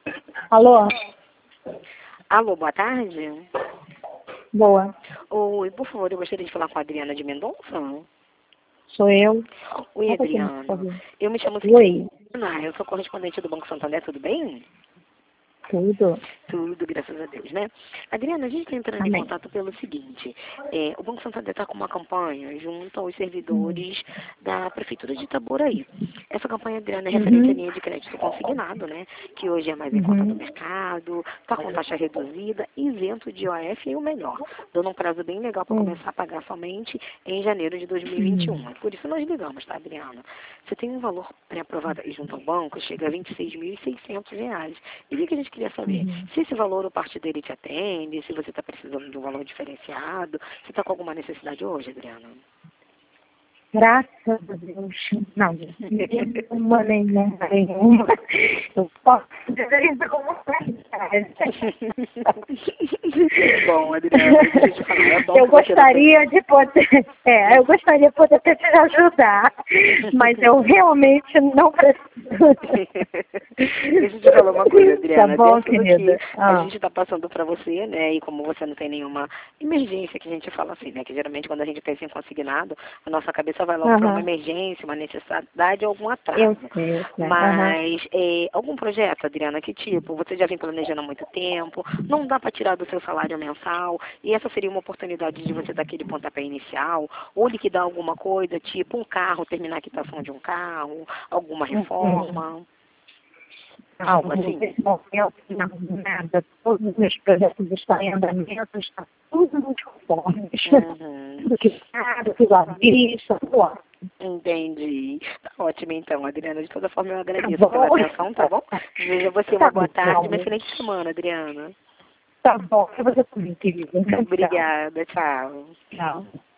Alô? Alô, boa tarde. Boa. Oi, por favor, eu gostaria de falar com a Adriana de Mendonça. Sou eu. Oi, Qual que é o Adriana. problema? Eu me chamo Oi. Cristina, eu sou correspondente do Banco Santander, tudo bem? Tudo? Tudo, graças a Deus, né? Adriana, a gente está entrando em Amém. contato pelo seguinte, o Banco Santander está com uma campanha junto aos Uhum. servidores da Prefeitura de Itaboraí. Essa campanha, Adriana, é referente à Uhum. linha de crédito consignado, né? Que hoje é mais em conta do Uhum. mercado, está com taxa reduzida, isento de IOF e o melhor, dando um prazo bem legal para Uhum. começar a pagar somente em janeiro de 2021. Por isso nós ligamos, tá, Adriana? Você tem um valor pré-aprovado aí junto ao banco, chega a R$ 26.600. E o que a gente queria saber? Uhum. Se esse valor ou parte dele te atende, se você está precisando de um valor diferenciado, se está com alguma necessidade hoje, Adriana? Graças a Deus. Não, nenhuma. Eu posso dizer isso como verdade. Bom, Adriana, deixa eu te falar, é bom Eu que você não tem... gostaria de poder, eu gostaria de poder te ajudar, mas eu realmente não preciso. Deixa eu te falar uma coisa, Tá Adriana. bom, Dentro do que querida? a Ah. gente está passando para você, né, e como você não tem nenhuma emergência, que a gente fala assim, né, que geralmente quando a gente pensa em consignado, a nossa cabeça vai logo para uma Aham. emergência, uma necessidade, algum Eu atraso. sei, eu sei. Aham. Mas algum projeto, Adriana, que tipo, você já vem planejando há muito tempo, não dá para tirar do seu salário mensal, e essa seria uma oportunidade de você dar aquele pontapé inicial, ou liquidar alguma coisa, tipo um carro, terminar a quitação de um carro, alguma reforma, algo assim. Nesse momento, não, nada. Todos os meus projetos estão em andamento, está tudo muito conforme. Uhum. Tudo que sabe, tudo à vista, tudo ótimo. Entendi. Tá ótimo, então, Adriana. De toda forma, eu Tá agradeço pela bom? atenção, tá bom? Desejo a você uma Tá boa tarde, uma bom. excelente semana, Adriana. Tá bom. Eu vou também, querida. Tchau. Obrigada, tchau. Tchau.